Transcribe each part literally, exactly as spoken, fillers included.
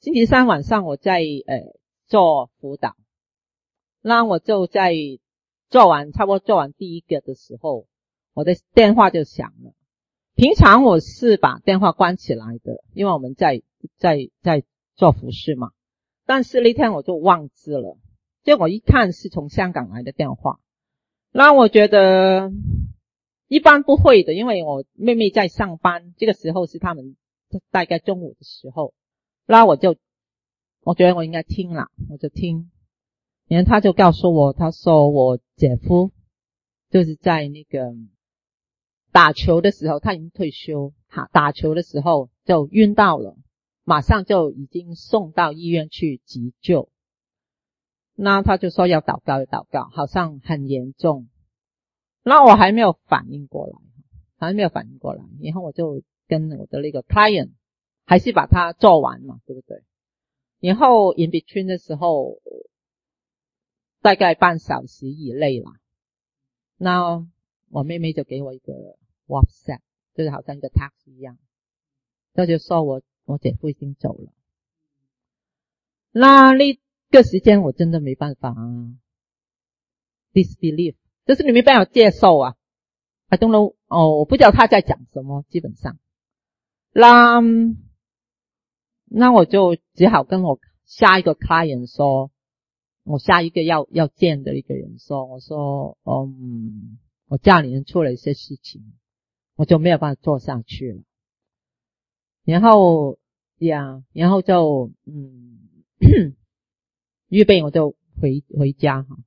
星期三晚上我在呃做辅导，那我就在做完差不多做完第一个的时候，我的电话就响了。平常我是把电话关起来的，因为我们在在在做服饰嘛。但是那天我就忘记了，结果一看是从香港来的电话。那我觉得一般不会的，因为我妹妹在上班，这个时候是他们大概中午的时候。那我就我觉得我应该听了，我就听。然后他就告诉我，他说我姐夫就是在那个打球的时候，他已经退休，打球的时候就晕到了，马上就已经送到医院去急救。那他就说要祷告要祷告，好像很严重。那我还没有反应过来，还没有反应过来，然后我就跟我的那个 client 还是把它做完嘛，对不对？然后 in between 的时候大概半小时以内啦，那我妹妹就给我一个 WhatsApp， 就是好像一个 text 一样，他就说我我姐夫已经走了。那那个时间我真的没办法啊 disbelief， 就是你没办法接受啊 I don't know， 哦，我不知道他在讲什么，基本上那那我就只好跟我下一个 client 说，我下一个要要见的一个人说，我说嗯，我家里人出了一些事情，我就没有办法做下去了。然后呀，然后就嗯预备我就回回家哈。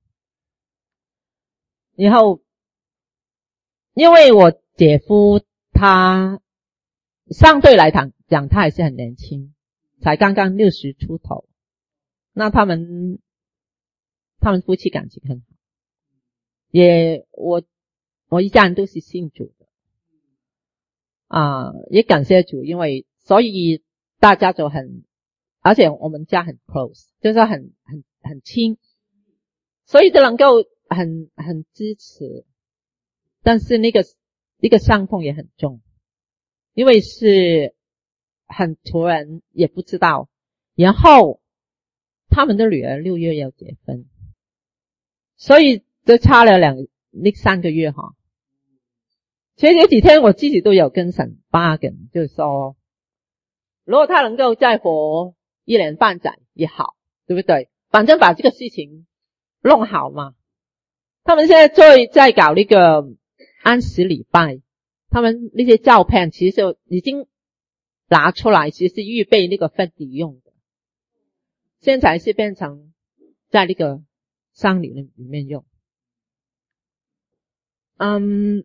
然后因为我姐夫他相对来讲讲他还是很年轻，才刚刚六十出头。那他们他们夫妻感情很好，也我我一家人都是信主的啊，也感谢主，因为所以大家就很，而且我们家很 close， 就是很很很亲，所以就能够很很支持。但是那个那个伤痛也很重，因为是很突然，也不知道。然后他们的女儿六月要结婚，所以就差了两那三个月哈。其实有几天我自己都有跟神bargain，就是说如果他能够再活一年半载也好，对不对？反正把这个事情弄好嘛。他们现在在在搞那个安息礼拜，他们那些照片其实就已经拿出来，其实是预备那个婚礼用的，现在是变成在那个丧礼里面用。嗯，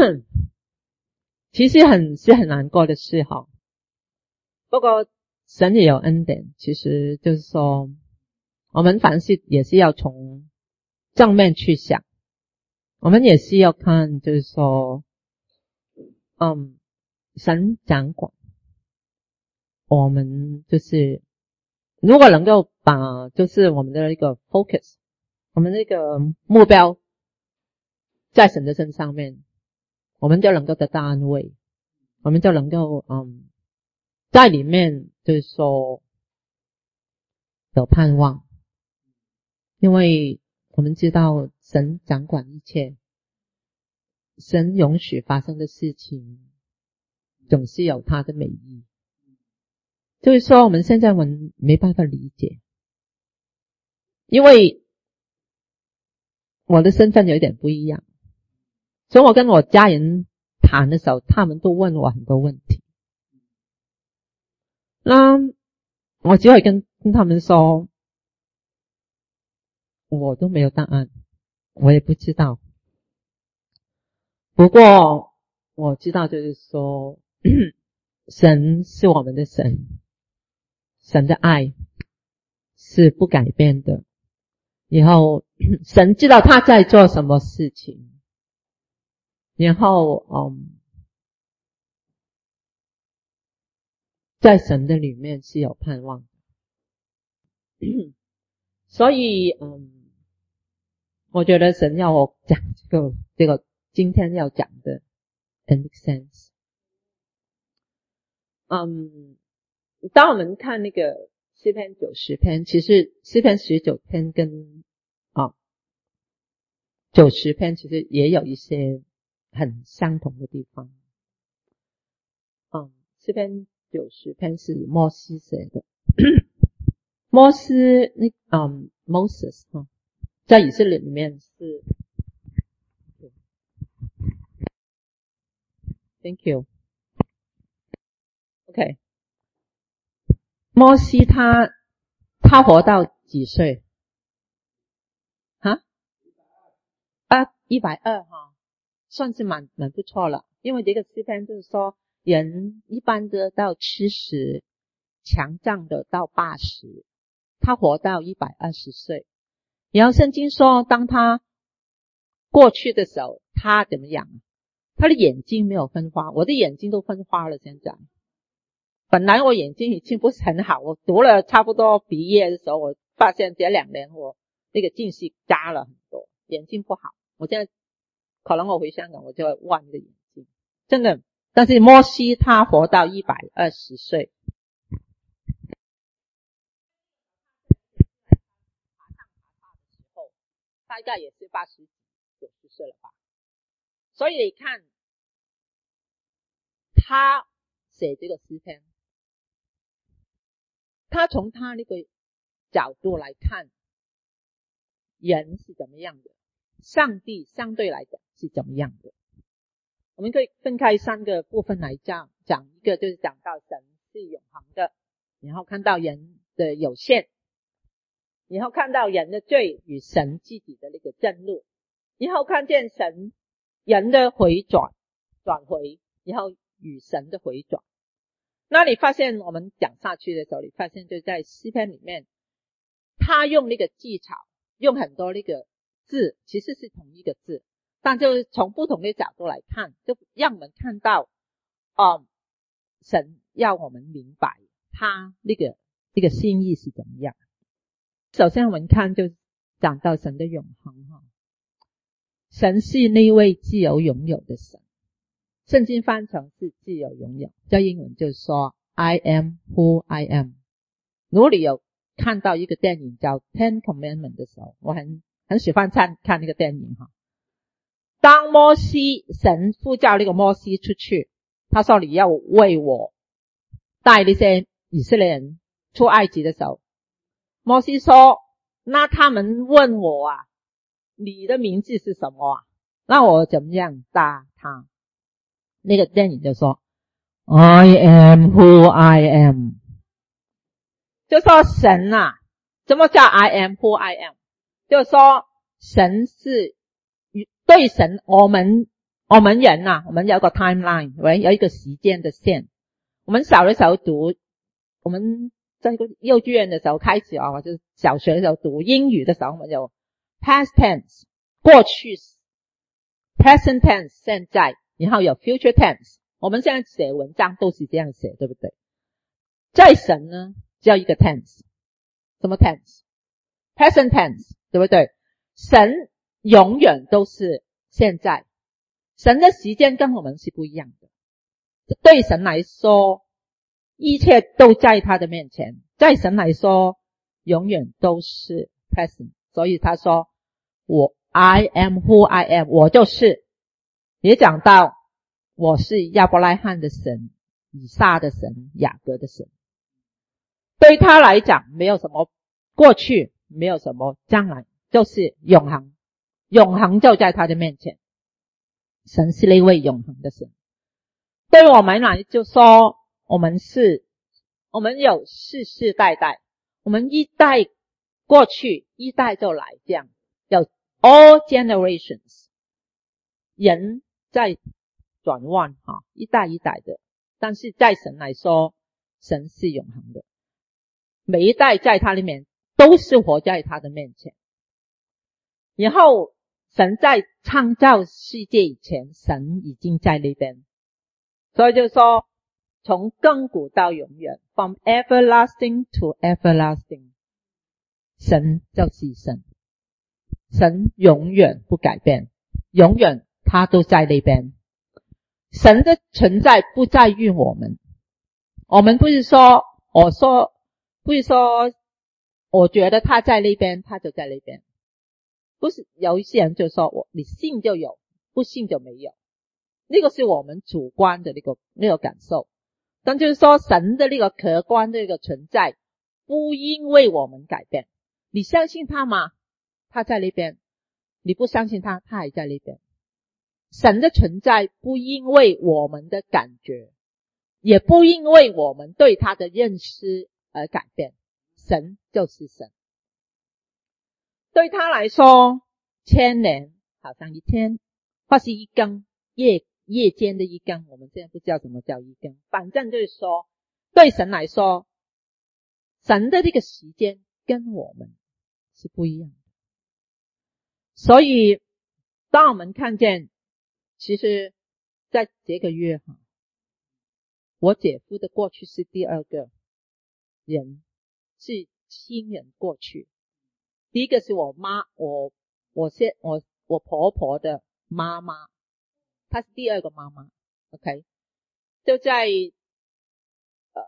其实很是很难过的事哈。不过神也有恩典，其实就是说我们凡事也是要从正面去想，我们也是要看就是说嗯，神掌管，我们就是如果能够把就是我们的一个 focus， 我们那个目标在神的身上面，我们就能够得到安慰，我们就能够嗯在里面就是说有盼望，因为我们知道神掌管一切，神允许发生的事情总是有他的美意。就是说我们现在我们没办法理解，因为我的身份有点不一样，所以我跟我家人谈的时候，他们都问我很多问题，那我只会跟跟他们说我都没有答案，我也不知道。不过我知道就是说神是我们的神，神的爱是不改变的，然后神知道他在做什么事情，然后嗯，在神的里面是有盼望的。所以嗯，我觉得神要我讲这个这个今天要讲的 it makes sense。嗯，当我们看那个诗篇九十篇，其实诗篇十九篇跟啊九十篇其实也有一些很相同的地方。嗯，诗篇九十篇是摩西写的。摩西那嗯 Moses 哈，在以色列里面是 Thank you OK 摩西他他活到几岁？哈啊一百二十哈，算是蛮蛮不错了。因为这个诗篇就是说人一般的到七十，强壮的到八十，他活到一百二十岁。然后圣经说当他过去的时候他怎么样？他的眼睛没有分花，我的眼睛都分花了现在。本来我眼睛已经不是很好，我读了差不多毕业的时候，我发现这两年我那个近视加了很多，眼睛不好。我现在可能我回香港我就会换个眼睛，真的。但是摩西他活到一百二十岁，大概也是八十九十岁了吧。所以你看他写这个诗篇，他从他那个角度来看人是怎么样的，上帝相对来讲是怎么样的。我们可以分开三个部分来讲，讲一个就是讲到神是永恒的，然后看到人的有限，然后看到人的罪与神自己的那个震怒，然后看见神人的回转转回，然后与神的回转。那你发现我们讲下去的时候，你发现就在诗篇里面他用那个技巧，用很多那个字其实是同一个字，但就是从不同的角度来看，就让我们看到嗯，神要我们明白他那个那个心意是怎么样。首先我们看就讲到神的永恒哈，神是那位自由拥有的神，圣经翻成是自由拥有，在英文就是说 I am who I am。 如果你有看到一个电影叫 Ten Commandments 的时候，我很很喜欢看看那个电影哈。当摩西神呼叫那个摩西出去，他说你要为我带那些以色列人出埃及的时候，摩西说那他们问我啊，你的名字是什么啊？那我怎么样答他？那个电影就说 I am who I am， 就说神啊，怎么叫 I am who I am？ 就说神是对神，我们我们人啊，我们有个 timeline， 有一个时间的线。我们小的时候读，我们在幼稚园的时候开始啊，就是小学的时候读英语的时候，我们有 past tense 过去， present tense 现在，然后有 future tense。我们现在写文章都是这样写，对不对？在神呢只有一个 tense， 什么 tense？ present tense， 对不对？神永远都是现在，神的时间跟我们是不一样的。对神来说一切都在他的面前，在神来说永远都是 present。 所以他说我 I am who I am， 我就是。也讲到我是亚伯拉罕的神，以撒的神，雅各的神。对他来讲没有什么过去，没有什么将来，就是永恒，永恒就在他的面前。神是那位永恒的神。对我们来就说我们是我们有世世代代，我们一代过去一代就来，这样有 all generations， 人在转换哈，一代一代的。但是在神来说，神是永恒的，每一代在他里面都是活在他的面前。然后神在创造世界以前，神已经在那边。所以就说从亘古到永远， from everlasting to everlasting， 神就是神，神永远不改变，永远他都在那边。神的存在不在于我们，我们不是说我说不是说我觉得他在那边他就在那边，不是有一些人就说我你信就有，不信就没有，那个是我们主观的那个那个感受。但就是说神的那个客观的那个存在不因为我们改变，你相信他吗？他在那边，你不相信他，他还在那边。神的存在不因为我们的感觉，也不因为我们对他的认识而改变，神就是神。对他来说，千年好像一天，或是一更，夜夜间的一更，我们现在不知道什么叫一更，反正就是说对神来说，神的这个时间跟我们是不一样的。所以当我们看见，其实在这个月哈，我姐夫的过去是第二个人，是亲人过去。第一个是我妈，我我现我我婆婆的妈妈，她是第二个妈妈 ，OK， 就在呃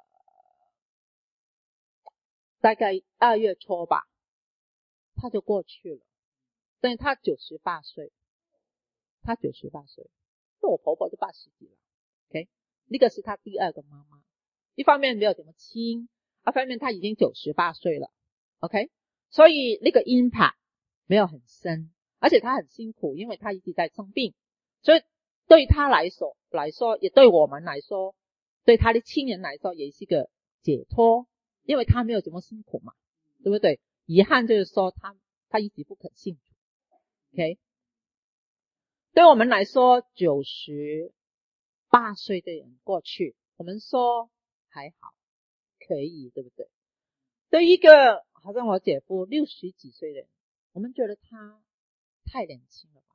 大概二月初吧，她就过去了，但是她九十八岁，她九十八岁，我婆婆都八十几了 ，OK， 那个是她第二个妈妈，一方面没有怎么亲，二方面她已经九十八岁了 ，OK， 所以那个 impact 没有很深，而且她很辛苦，因为她一直在生病，所以对她来说来说，也对我们来说，对她的亲人来说也是一个解脱，因为她没有怎么辛苦嘛，对不对？遗憾就是说她她一直不肯信主 ，OK。对我们来说，九十八岁的人过去，我们说还好，可以，对不对？对一个好像我姐夫六十几岁的人，我们觉得他太年轻了吧？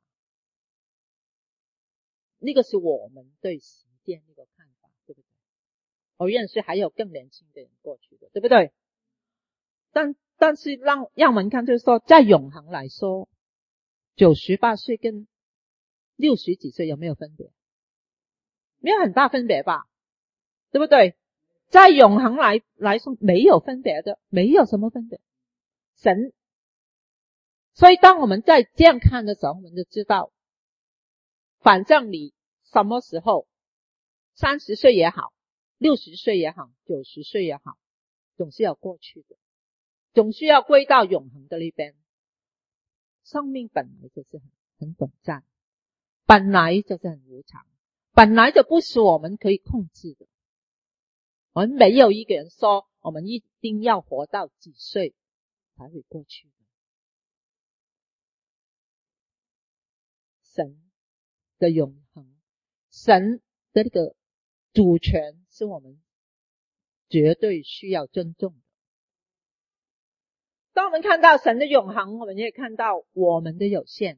那个是我们对时间那个看法，对不对？我认识还有更年轻的人过去的，对不对？但但是让让我们看，就是说，在永恒来说，九十八岁跟六十几岁有没有分别？没有很大分别吧，对不对？在永恒来来说没有分别的，没有什么分别。神，所以当我们在这样看的时候，我们就知道，反正你什么时候，三十岁也好，六十岁也好，九十岁也好，总是要过去的，总是要归到永恒的那边。生命本来就是很很短暂，本来就是很无常，本来就不是我们可以控制的。我们没有一个人说我们一定要活到几岁才会过去的。神的永恒，神的那个主权是我们绝对需要尊重的。当我们看到神的永恒，我们也看到我们的有限。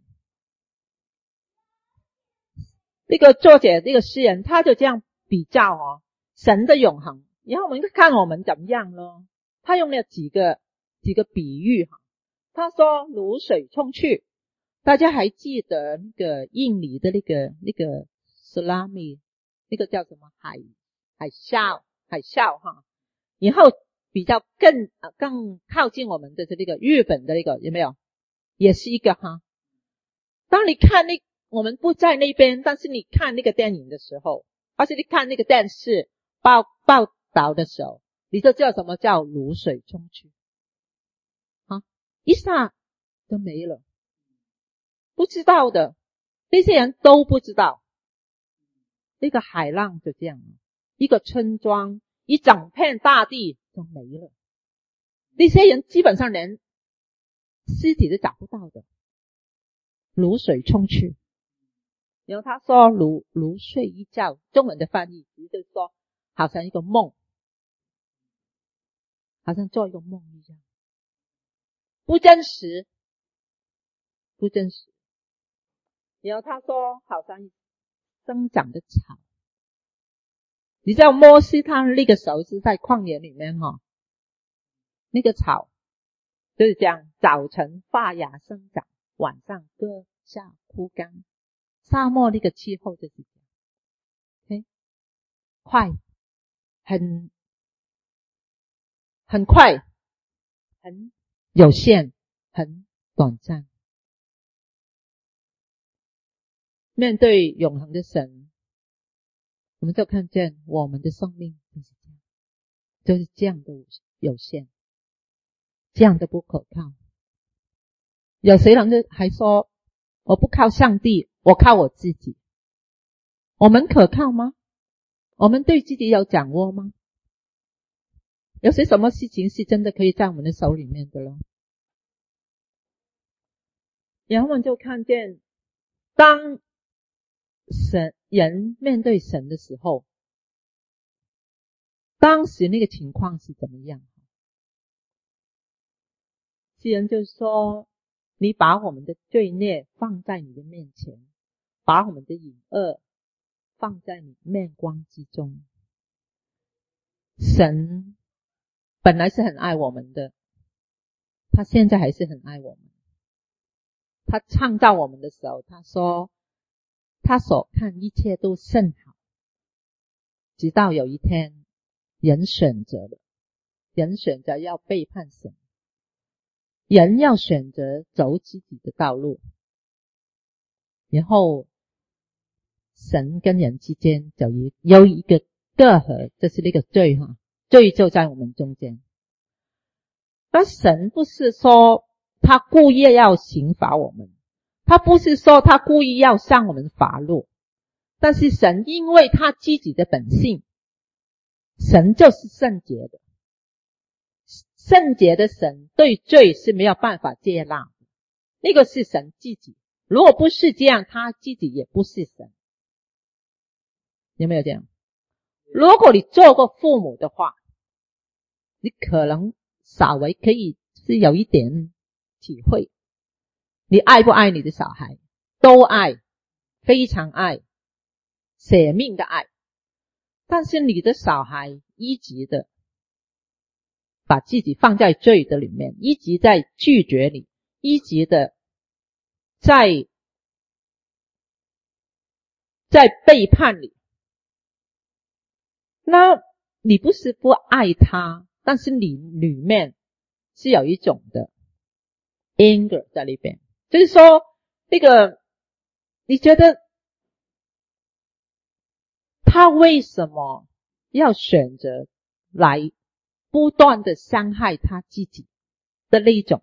那个作者这个诗人他就这样比较哦，神的永恒，然后我们看我们怎么样咯。他用了几个几个比喻哈，他说如水冲去，大家还记得那个印尼的那个那个 tsunami， 那个叫什么海海啸海啸哈，然后比较更呃更靠近我们的这个日本的那个有没有？也是一个哈。当你看那我们不在那边，但是你看那个电影的时候，而且你看那个电视报报道的时候，你就知道什么叫如水冲去啊，一下就没了。不知道的这些人都不知道，那个海浪就这样，一个村庄一整片大地就没了，那些人基本上连尸体都找不到的，如水冲去。然后他说如如睡一觉，中文的翻译其实就是说好像一个梦，好像做一个梦一样，不真实不真实。然后他说好像生长的草，你知道摩西他那个时候是在旷野里面哈，那个草就是这样，早晨发芽生长，晚上割下枯干，沙漠那个气候就是这样 ，OK， 快，很很快，很有限，很短暂。面对永恒的神，我们就看见我们的生命就是这样，就是这样的有限，这样的不可靠。有些人就还说我不靠上帝，我靠我自己。我们可靠吗？我们对自己有掌握吗？有些什么事情是真的可以在我们的手里面的咯？然后我们就看见，当神人面对神的时候，当时那个情况是怎么样？诗人就说，你把我们的罪孽放在你的面前，把我们的隐恶放在你面光之中。神本来是很爱我们的，他现在还是很爱我们。他创造我们的时候，他说他所看一切都甚好，直到有一天人选择了，人选择要背叛神，人要选择走自己的道路，然后神跟人之间就有一个隔阂，这是那个罪哈，罪就在我们中间。那神不是说他故意要刑罚我们，他不是说他故意要向我们罚落，但是神因为他自己的本性，神就是圣洁的，圣洁的神对罪是没有办法接纳的，那个是神自己，如果不是这样，他自己也不是神。有没有这样？如果你做过父母的话，你可能稍微可以是有一点体会，你爱不爱你的小孩？都爱，非常爱，舍命的爱。但是你的小孩一直的把自己放在罪的里面，一直在拒绝你，一直的在在背叛你，那你不是不爱他，但是你里面是有一种的 anger 在里边，就是说那个你觉得他为什么要选择来不断的伤害他自己的那一种。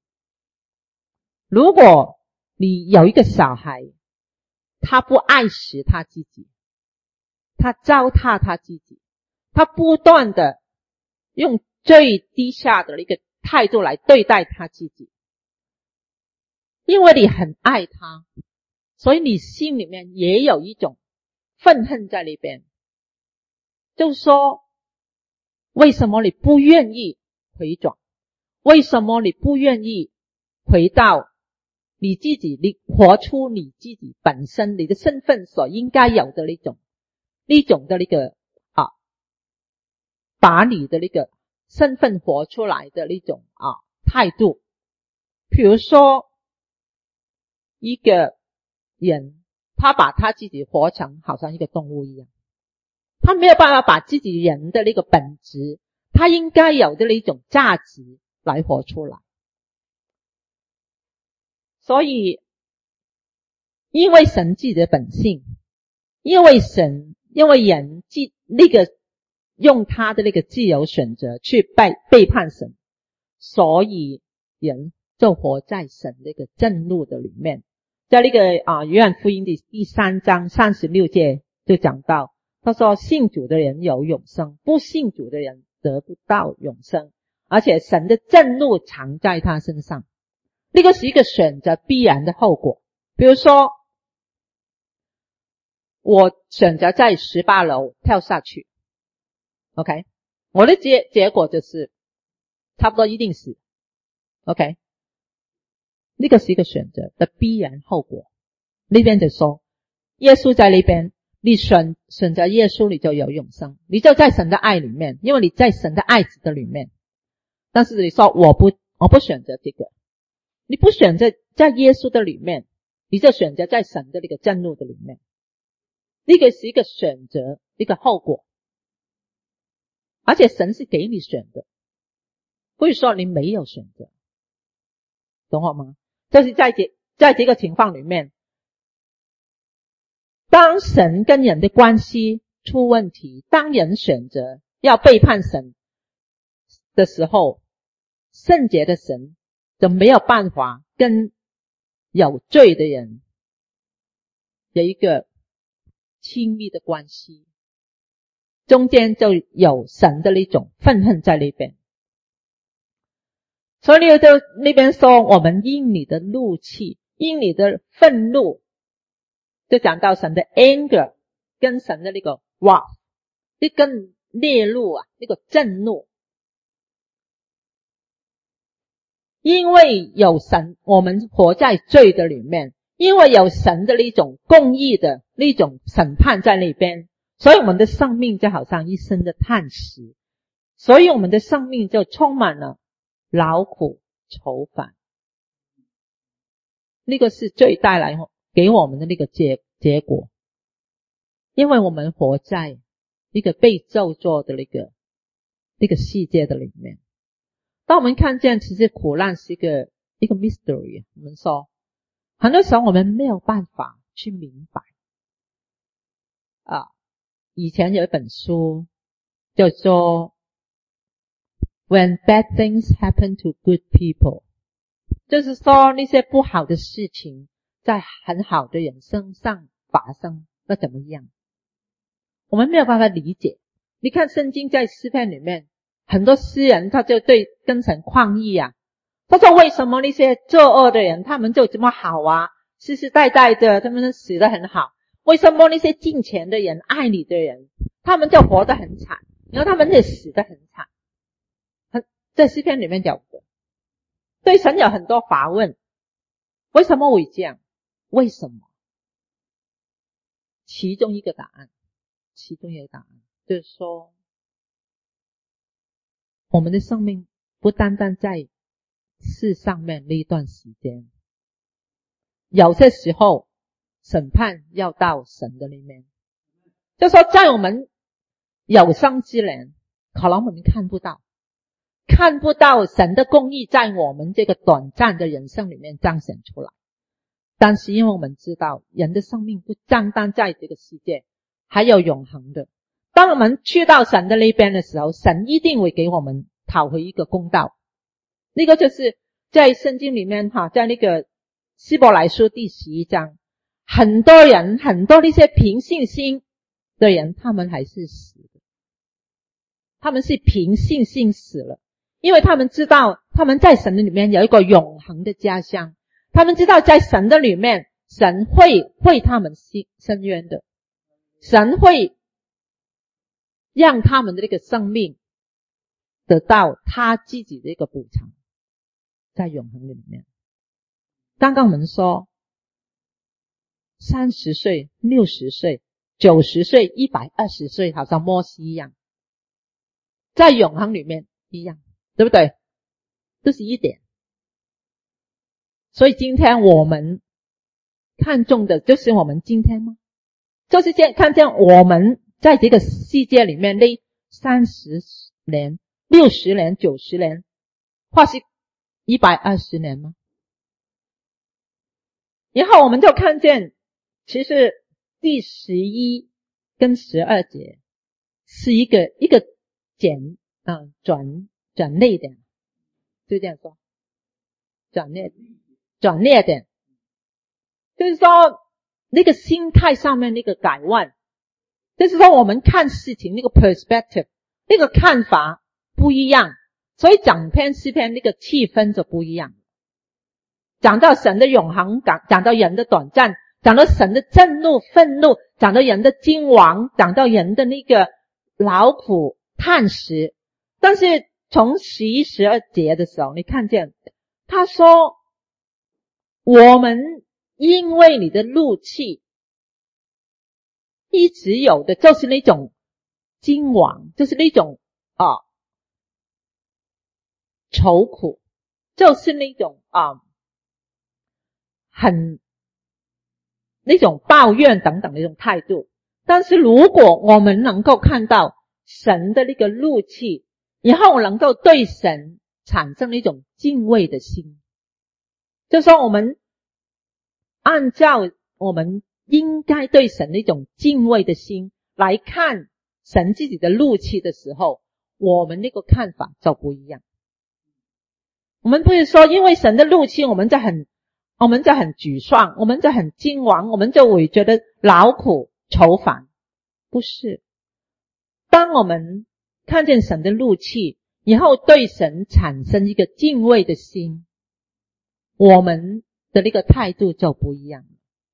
如果你有一个小孩，他不爱惜他自己，他糟蹋他自己，他不断的用最低下的一个态度来对待他自己，因为你很爱他，所以你心里面也有一种愤恨在里边，就是说为什么你不愿意回转，为什么你不愿意回到你自己，你活出你自己本身你的身份所应该有的那种那种的那个啊，把你的那个身份活出来的那种啊态度。比如说一个人他把他自己活成好像一个动物一样，他没有办法把自己人的那个本质，他应该有的那种价值来活出来。所以因为神自己的本性，因为神因为人那个用他的那个自由选择去背背叛神，所以人就活在神那个震怒的里面。在那个啊约翰福音的第三章三十六节就讲到，他说信主的人有永生，不信主的人得不到永生，而且神的震怒藏在他身上。那个是一个选择必然的后果。比如说我选择在十八楼跳下去 OK， 我的结结果就是差不多一定死 OK， 那个是一个选择的必然后果。那边就说耶稣在那边，你选选择耶稣，你就有永生，你就在神的爱里面，因为你在神的爱子的里面。但是你说我不我不选择这个，你不选择在耶稣的里面，你就选择在神的那个震怒的里面，那个是一个选择，一个后果。而且神是给你选的， 不是说你没有选择，懂我吗？就是在这在这个情况里面，当神跟人的关系出问题，当人选择要背叛神的时候，圣洁的神就没有办法跟有罪的人有一个亲密的关系，中间就有神的那种愤恨在那边。所以就那边说，我们因你的怒气，因你的愤怒，就讲到神的 anger 跟神的那个 wrath， 那个烈怒啊，那个震怒。因为有神，我们活在罪的里面，因为有神的那种公义的那种审判在那边，所以我们的生命就好像一生的叹息，所以我们的生命就充满了劳苦愁烦。那个是罪带来给我们的那个结结果，因为我们活在一个被咒詛的那个那个世界的里面。当我们看见其实苦难是一个一个 mystery， 我们说很多时候我们没有办法去明白啊。以前有一本书叫做 When Bad Things Happen to Good People， 就是说那些不好的事情在很好的人身上发生，那怎么样？我们没有办法理解。你看圣经在诗篇里面，很多诗人他就对跟神抗议啊，他说为什么那些作恶的人他们就这么好啊，世世代代的他们死得很好，为什么那些敬虔的人爱你的人他们就活得很惨，然后他们也死得很惨。在诗篇里面讲的，对神有很多发问，为什么会这样？为什么？其中一个答案，其中一个答案就是说，我们的生命不单单在世上面那一段时间，有些时候审判要到神的里面，就说在我们有生之年，可能我们看不到看不到神的公义在我们这个短暂的人生里面彰显出来，但是因为我们知道人的生命不单单在这个世界，还有永恒的。当我们去到神的那边的时候，神一定会给我们讨回一个公道。那个就是在圣经里面哈，在那个希伯来书第十一章，很多人很多那些凭信心的人，他们还是死的，他们是凭信心死了，因为他们知道他们在神的里面有一个永恒的家乡，他们知道在神的里面神会为他们伸冤的，神会让他们的这个生命得到他自己的一个补偿，在永恒的里面。刚刚我们说三十岁、六十岁、九十岁、一百二十岁，好像摩西一样，在永恒里面一样，对不对？这是一点。所以今天我们看重的就是我们今天吗？就是看见我们在这个世界里面那三十年、六十年、九十年，或是一百二十年吗？然后我们就看见，其实第十一跟十二节是一个一个简啊转转捩点，就这样说，转捩转捩点，就是说那个心态上面那个改换，就是说我们看事情那个 perspective 那个看法不一样，所以整篇诗篇那个气氛就不一样。讲到神的永恒，讲到人的短暂，讲到神的震怒愤怒，讲到人的惊惶，讲到人的那个劳苦叹息。但是从十一十二节的时候，你看见他说我们因为你的怒气一直有的就是那种惊惶，就是那种啊愁苦，就是那种啊很那种抱怨等等的那种态度。但是如果我们能够看到神的那个怒气，然后能够对神产生一种敬畏的心，就是说我们按照我们应该对神的一种敬畏的心来看神自己的怒气的时候，我们那个看法就不一样。我们不是说因为神的怒气我们就很我们就很沮丧，我们就很惊惶，我们就会觉得劳苦愁烦，不是。当我们看见神的怒气以后，对神产生一个敬畏的心，我们的那个态度就不一样了。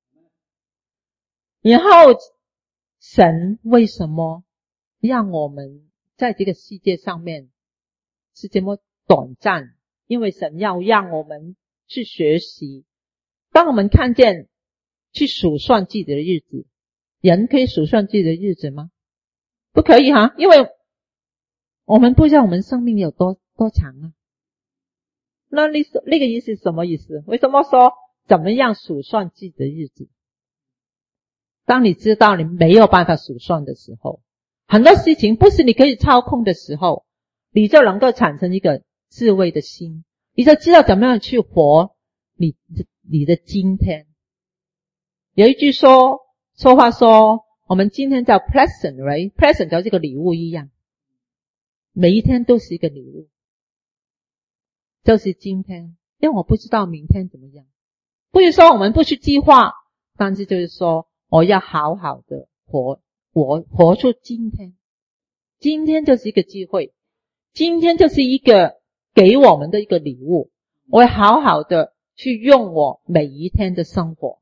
然后神为什么让我们在这个世界上面是这么短暂？因为神要让我们去学习。当我们看见去数算自己的日子，人可以数算自己的日子吗？不可以哈，因为我们不知道我们生命有多多长啊。那你那个意思是什么意思？为什么说怎么样数算自己的日子？当你知道你没有办法数算的时候，很多事情不是你可以操控的时候，你就能够产生一个智慧的心，你就知道怎么样去活你你的今天。有一句说说话说，我们今天叫 present right present 叫这个礼物一样，每一天都是一个礼物，就是今天，因为我不知道明天怎么样。不是说我们不去计划，但是就是说我要好好的活活活出今天。今天就是一个机会，今天就是一个给我们的一个礼物，我会好好的去用我每一天的生活。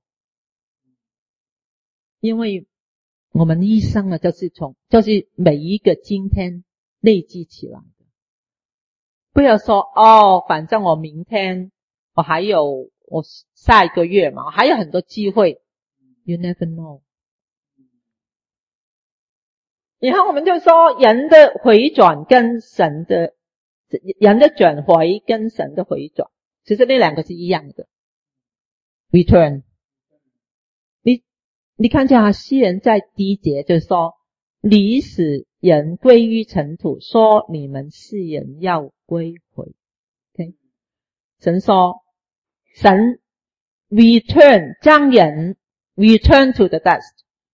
因为我们一生啊，就是从就是每一个今天累积起来的。不要说哦，反正我明天我还有我下一个月嘛，我还有很多机会。You never know。然后我们就说人的回转跟神的人的转回跟神的回转，其实那两个是一样的。Return。你你看见啊，诗人在第一节就是说，你使人归于尘土，说你们世人要归回。Okay? 神说，神 return 将人 return to the dust。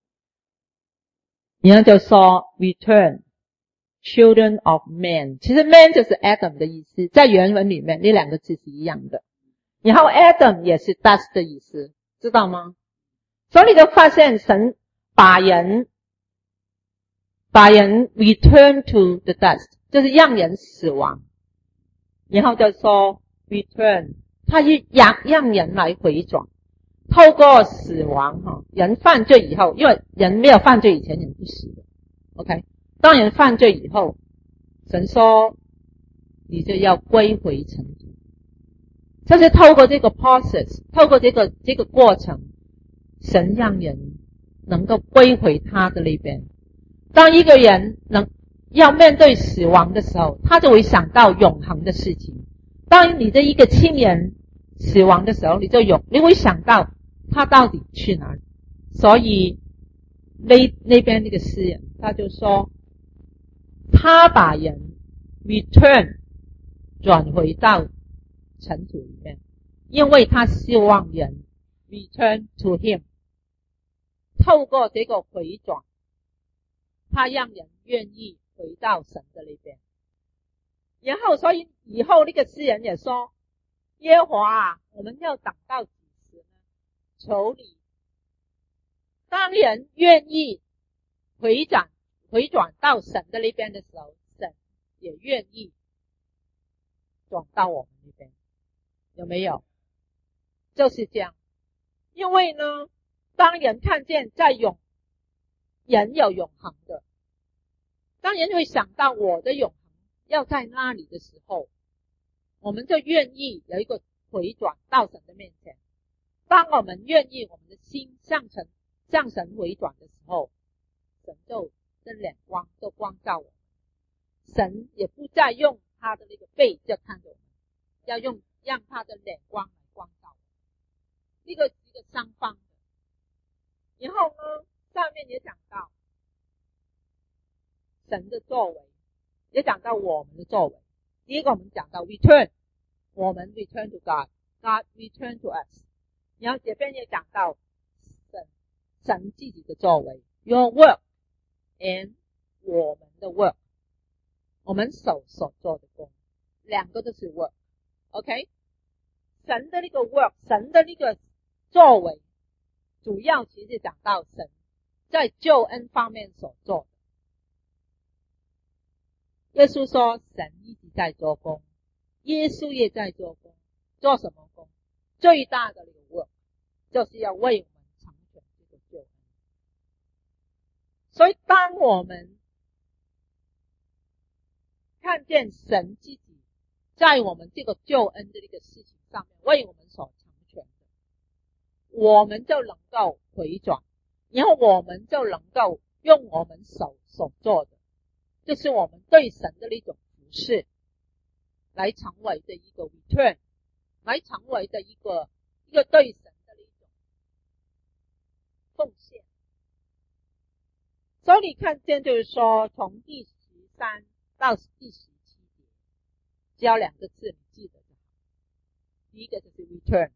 然后就说 return children of man， 其实 man 就是 Adam 的意思，在原文里面那两个字是一样的。然后 Adam 也是 dust 的意思，知道吗？所以你就发现神把人把人 return to the dust， 就是让人死亡。然后就说 return， 他是让让人来回转，透过死亡哈，人犯罪以后，因为人没有犯罪以前人不死的 ，OK？ 当人犯罪以后，神说你就要归回尘土，就是透过这个 process， 透过这个这个过程，神让人能够归回他的那边。当一个人能要面对死亡的时候，他就会想到永恒的事情。当你的一个亲人死亡的时候，你就有你会想到他到底去哪里。所以那那边那个诗人他就说，他把人 return 转回到尘土里面，因为他希望人 return to him。 透过这个回转，他让人愿意回到神的那边。然后所以以后那个诗人也说，耶和华啊，我们要等到几时呢？求你，当人愿意回转回转到神的那边的时候，神也愿意转到我们那边，有没有？就是这样。因为呢，当人看见在永人有永恒的，当人会想到我的永恒要在那里的时候，我们就愿意有一个回转到神的面前。当我们愿意我们的心向神向神回转的时候，神就的脸光就光照我们，神也不再用他的那个背就看着我们，要用让他的脸光来光照我们。这个是一个双方的。然后呢，上面也讲到神的作为，也讲到我们的作为。 第一个我们讲到 return， 我们 return to God， God return to us。 然后这边也讲到神神自己的作为 your work and 我们的 work， 我们手所做的工，两个都是 work。 OK， 神的那个 work， 神的那个作为主要其实讲到神在救恩方面所做的。耶稣说神一直在做工，耶稣也在做工，做什么工？最大的那个 work 就是要为我们成全这个救恩。所以当我们看见神自己在我们这个救恩的这个事情上面为我们所成全的，我们就能够回转，然后我们就能够用我们手所做的，就是我们对神的那种服事，来成为的一个 return， 来成为的一个一个对神的那种奉献。所以你看见就是说从第十三到第十七节只有两个字你记得就好。第一个就是 return，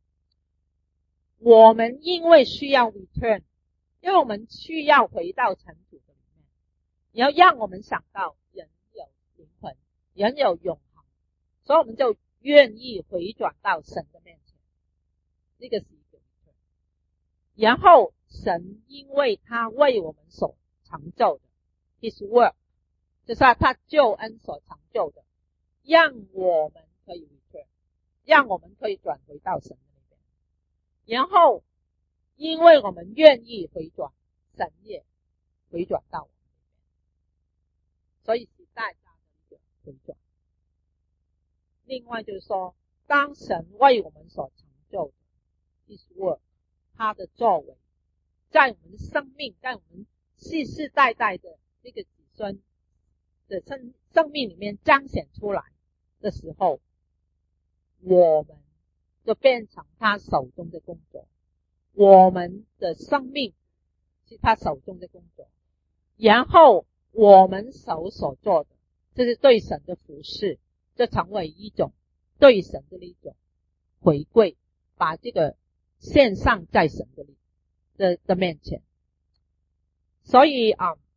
我们因为需要 return， 因为我们需要回到尘土的里面，也要让我们想到人有灵魂，人有永恒，所以我们就愿意回转到神的面前，这个是一个 return。 然后神因为他为我们所成就的 His work， 就是他救恩所成就的，让我们可以 return， 让我们可以转回到神的那边。然后因为我们愿意回转，神也回转到我们那边，所以是大家的一个回转。另外就是说当神为我们所成就的 His work， 他的作为在我们的生命，在我们世世代代的这个子孙的生生命里面彰显出来的时候，我们就变成他手中的工作，我们的生命是他手中的工作，然后我们手所做的，这是对神的服事，就成为一种对神的一种回归，把这个献上在神的里 的, 的面前。所以啊、嗯，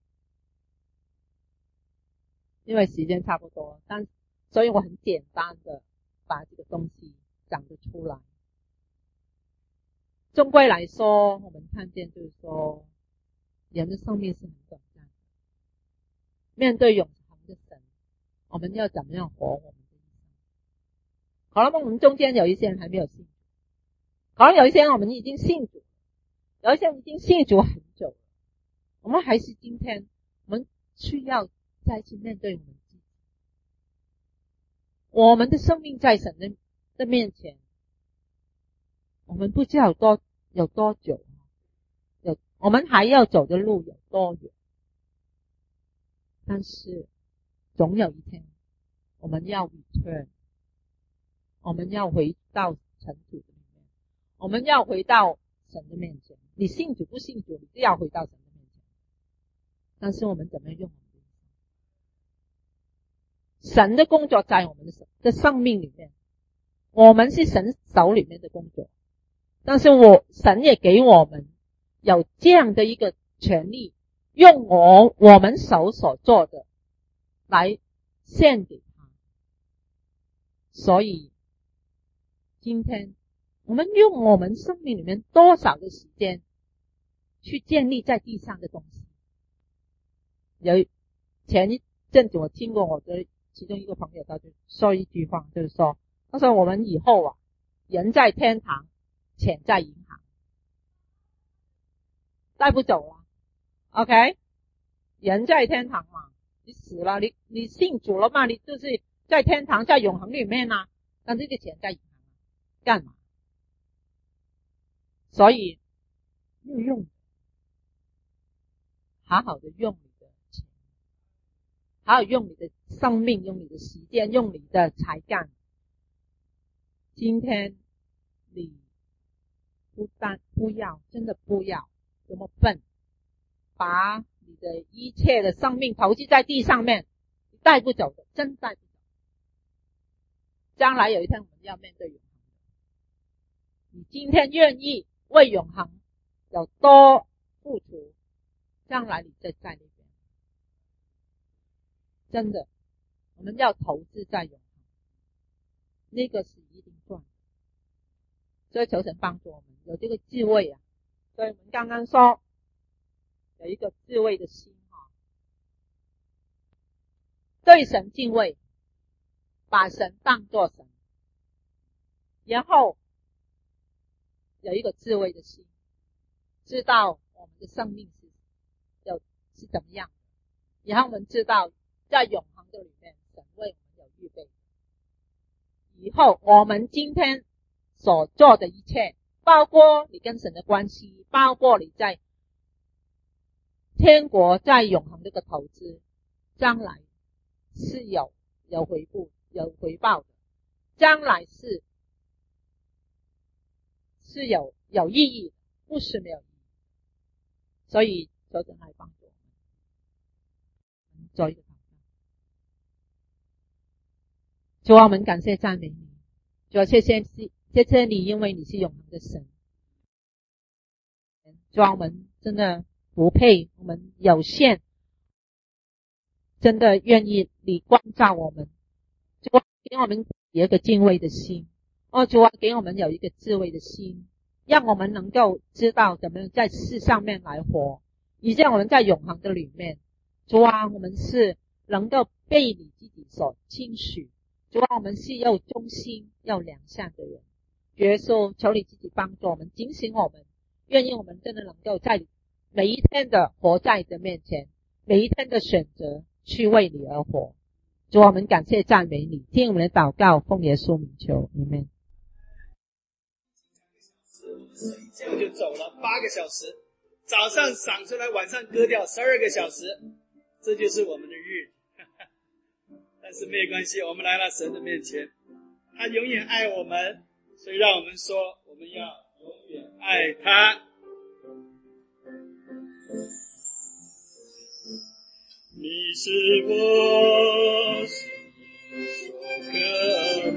因为时间差不多，但所以我很简单的把这个东西讲得出来。终归来说，我们看见就是说人的生命是很短暂的，面对永恒的神，我们要怎么样活我们的一生。可能我们中间有一些人还没有信主，可能有一些人我们已经信主，有一些人已经信主很久了，我们还是今天我们需要再去面对我们自己，我们的生命在神 的, 的面前，我们不知道有多有多久，有我们还要走的路有多远，但是总有一天我们要 return， 我们要回到尘土的里面，我们要回到神的面前。你信主不信主，你就要回到神的面前。但是我们怎么用我们的神的工作在我们的生命里面，我们是神手里面的工作，但是我神也给我们有这样的一个权利，用我我们手所做的来献给他。所以今天我们用我们生命里面多少的时间去建立在地上的东西。有前一阵子我听过我的其中一个朋友，他就说一句话，就是说他说我们以后啊，人在天堂，钱在银行，带不走了。 OK， 人在天堂嘛，你死了，你你信主了嘛，你就是在天堂，在永恒里面啊，但这个钱在银行干嘛？所以要用，好好的用你的钱，好好用你的生命，用你的时间，用你的才干。今天你不但不要，真的不要这么笨，把你的一切的生命投资在地上面，你带不走的，真带不走。 将来有一天我们要面对永恒。你今天愿意为永恒有多付出，将来你就在那边。真的，我们要投资在永恒，那个是一定赚的。所以求神帮助我们有这个智慧啊。所以我们刚刚说有一个智慧的心哈，对神敬畏，把神当作神，然后有一个智慧的心，知道我们的生命是有是怎么样的，然后我们知道在永恒的里面神为我们有预备，以后我们今天所做的一切，包括你跟神的关系，包括你在天国在永恒这个投资，将来是有有回报有回报的，将来是是有有意义的，不是没有意义。所以求神来帮助我们做一个祷告。主啊，我们感谢赞美你，主啊，谢谢谢谢你，因为你是永恒的神。主啊，我们真的不配，我们有限，真的愿意你光照我们。主啊，给我们有一个敬畏的心，哦，主啊，给我们有一个智慧的心，让我们能够知道怎么在世上面来活，以致我们在永恒的里面，主啊，我们是能够被你自己所期许。主啊，我们是又忠心又良善的人。耶稣，求你自己帮助我们，警醒我们，愿意我们真的能够在每一天的活在你的面前，每一天的选择去为你而活。主啊，我们感谢赞美你，听我们的祷告，奉耶稣名求，阿们。 这样就走了八个小时，早上赏出来，晚上割掉十二个小时，这就是我们的日子。但是没有关系，我们来到神的面前，他永远爱我们，所以让我们说，我们要永远爱他。你是我所渴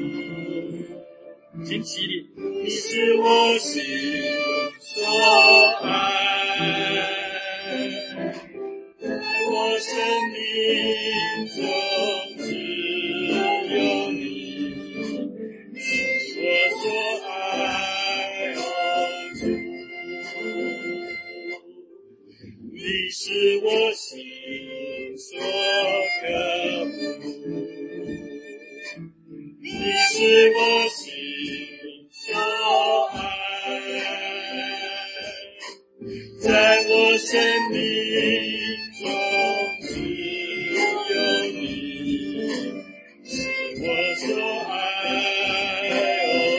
慕，请起立。你是我心所爱，在我生命中只有你是我所爱，哦主，你是我心所渴慕，你是我心所爱，在我生命中只有你是我所爱，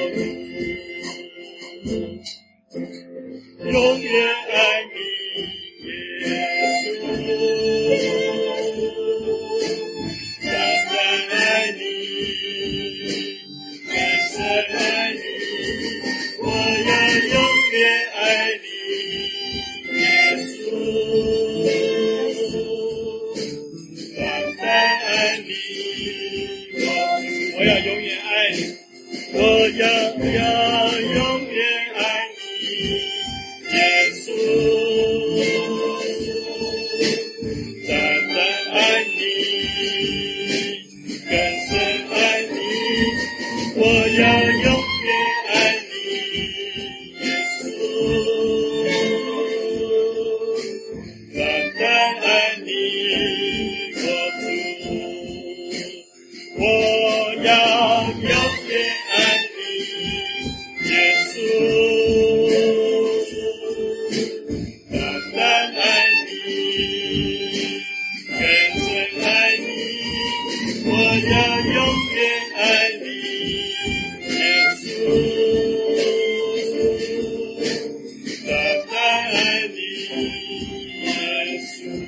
哦，永远爱你耶稣，单单爱你，更深爱你，我要永远爱你耶稣，单单爱你，我我要永远爱你，我要要永远爱你耶稣，单单爱你，更深爱你，我要永远爱你耶稣，单单爱你，我主，我要永远爱你耶稣，单单爱你，更深爱你，我要永远爱你耶稣，单单爱你耶稣。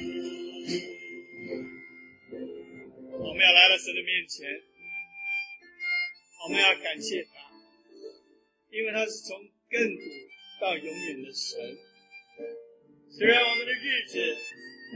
我们要来到神的面前，我们要感谢他，因为他是从亘古到永远的神。虽然我们的日子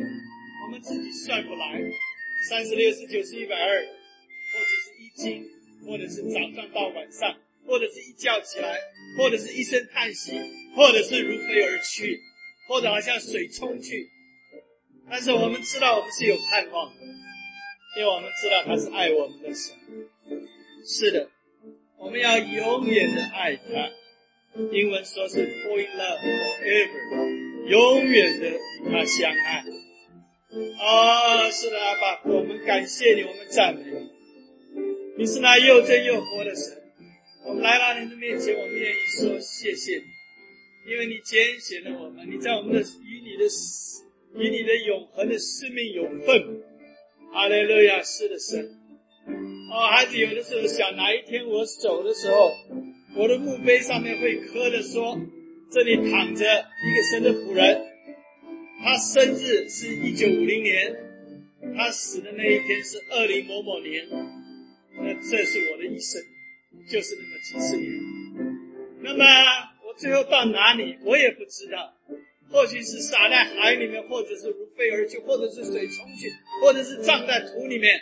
我们自己算不来，三十六十九十一百二，或者是一斤， 或者是早上到晚上，或者是一觉起来，或者是一声叹息，或者是如飞而去，或者好像水冲去。但是我们知道我们是有盼望的，因为我们知道他是爱我们的神。是的，我们要永远的爱他，英文说是 fall in love forever， 永远的与他相爱。啊，是的，阿爸，我们感谢你，我们赞美你，你是那又真又活的神。我们来到你的面前，我们愿意说谢谢你，因为你拣选了我们，你在我们的与你的与你的永恒的生命有份。哈利路亚，是的，神。哦，孩子有的时候想，哪一天我走的时候，我的墓碑上面会刻着说，这里躺着一个神的仆人，他生日是一九五零年，他死的那一天是二零某某年。那这是我的一生，就是那么几十年。那么我最后到哪里我也不知道，或许是撒在海里面，或者是如飞而去，或者是水冲去，或者是葬在土里面，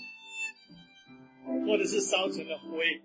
或者是烧成了灰。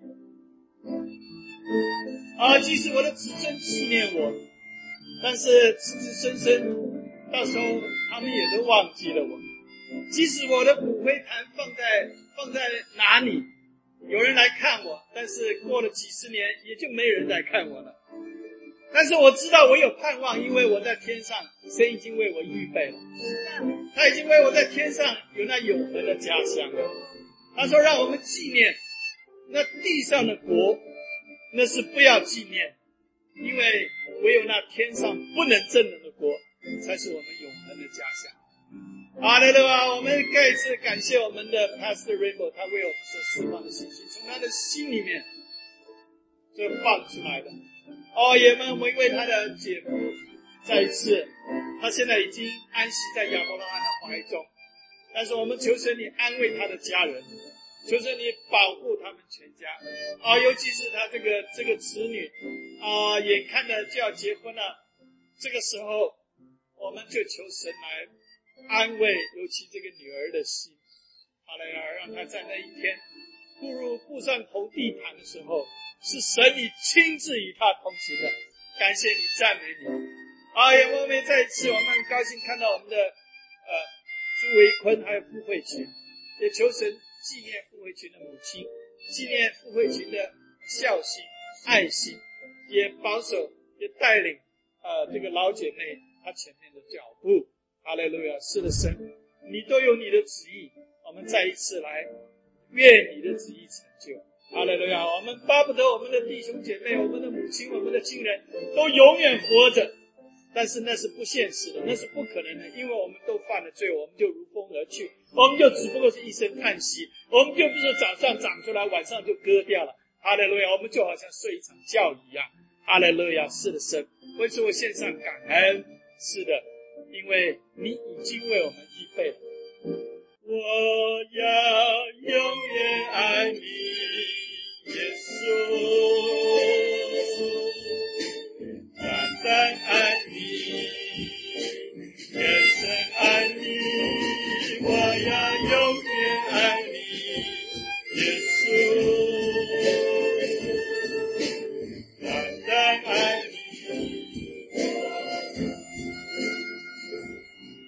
啊，即使我的子孙纪念我，但是子子孙孙到时候他们也都忘记了我。即使我的骨灰坛放在放在哪里，有人来看我，但是过了几十年也就没人来看我了。但是我知道我有盼望，因为我在天上，神已经为我预备了，他已经为我在天上有那永恒的家乡了。他说让我们纪念那地上的国，那是不要纪念，因为唯有那天上不能震动的国才是我们永恒的家乡。好的，对吧？我们再一次感谢我们的 Pastor Rainbow， 他为我们所释放的信息，从他的心里面就放出来的。哦，也我们为他的姐夫再一次，他现在已经安息在亚伯拉罕的怀中，但是我们求神你安慰他的家人，求神你保护他们全家啊，尤其是他这个这个子女啊，眼看着就要结婚了，这个时候我们就求神来安慰，尤其这个女儿的心，好了，让她在那一天步入步上红地毯的时候，是神你亲自与她同行的。感谢你，赞美你。啊，也我们再一次，我们很高兴看到我们的呃朱维坤还有傅慧群，也求神纪念傅慧群的母亲，纪念傅慧群的孝心、爱心，也保守，也带领呃这个老姐妹她前面的脚步。哈利路亚，是的，神，你都有你的旨意，我们再一次来，愿你的旨意成就。哈利路亚，我们巴不得我们的弟兄姐妹、我们的母亲、我们的亲人都永远活着，但是那是不现实的，那是不可能的，因为我们都犯了罪，我们就如风而去，我们就只不过是一声叹息，我们就不是早上长出来，晚上就割掉了。哈利路亚，我们就好像睡一场觉一样。哈利路亚，是的，神，为此我献上感恩。是的，因为你已经为我们预备了